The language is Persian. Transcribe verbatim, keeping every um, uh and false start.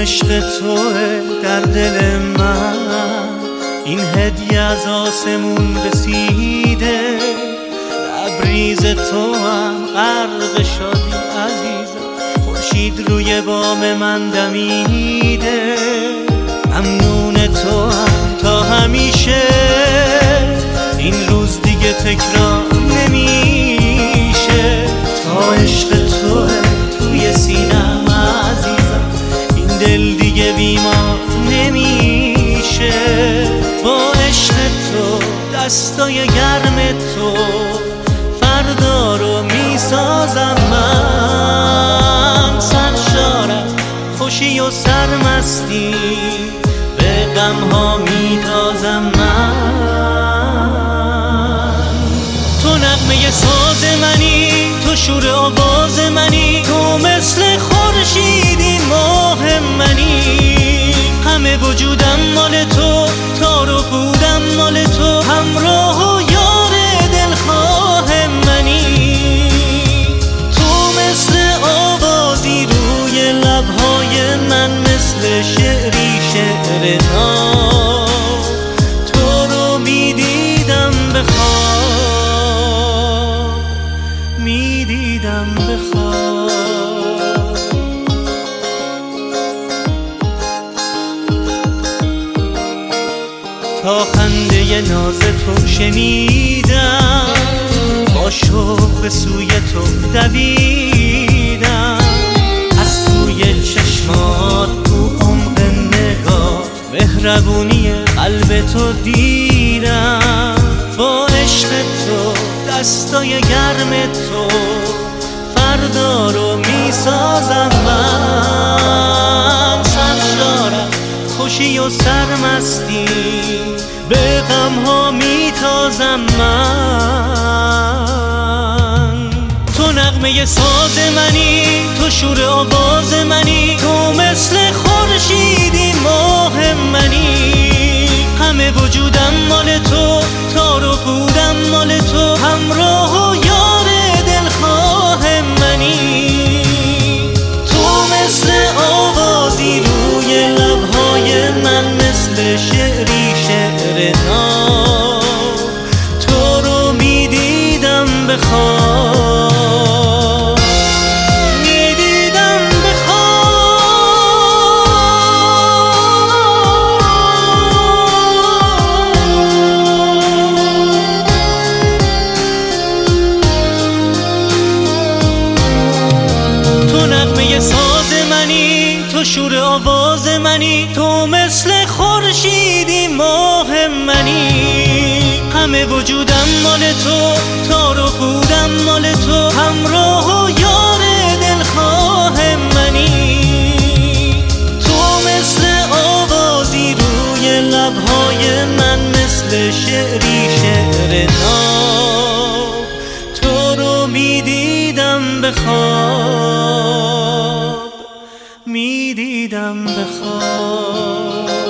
عشق توه در دل من، این هدیه از آسمون رسیده، لبریز تو هم غرق شادی عزیزم، خورشید روی بام من دمیده. ممنون تو هم تا همیشه، این روز دیگه تکرار نمیشه، تا عشق توه توی سینم عزیزم، این دل دیگه بیمار نمیشه. با عشق تو دستای گرم تو فردا رو میسازم من، سرشار از خوشی و سرمستی به غم ها میتازم من. تو نغمه ساز منی، تو شور آواز منی، تو مثل خورشیدی ماه منی، همه وجودم مال تو، تار و پودم مال تو، همراه و یار دلخواه منی. تو مثل آوازی روی لبهای من، مثل شعری شعر ناب، تو رو میدیدم به خواب، میدیدم به خواب. تا خنده ناز تو شنیدم، با شوق به سوی تو دویدم، از توی چشمات تو عمق نگاه مهربونی قلب تو دیدم. با عشق تو دستای گرم تو فردا رو میسازم من، سرشارم خوشی و سرمستی به غم ها میتازم من. تو نغمه ساز منی، تو شور آواز منی، تو مثل خورشیدی ماه منی، همه وجودم مال تو، تار و پودم مال تو، همراه و یار دلخواه منی. تو مثل آوازی روی لبهای من، مثل شعری شعر ناب، تو رو میدیدم به خواب، میدیدم به خواب. تو نغمه ساز منی، تو شور آواز منی، تو مثل خورشیدی ماه منی، همه وجودم مال تو، تار و پودم مال تو، همراه و یار دلخواه منی. تو مثل آوازی روی لبهای من، مثل شعری شعر ناب، تو رو میدیدم به خواب، میدیدم به خواب.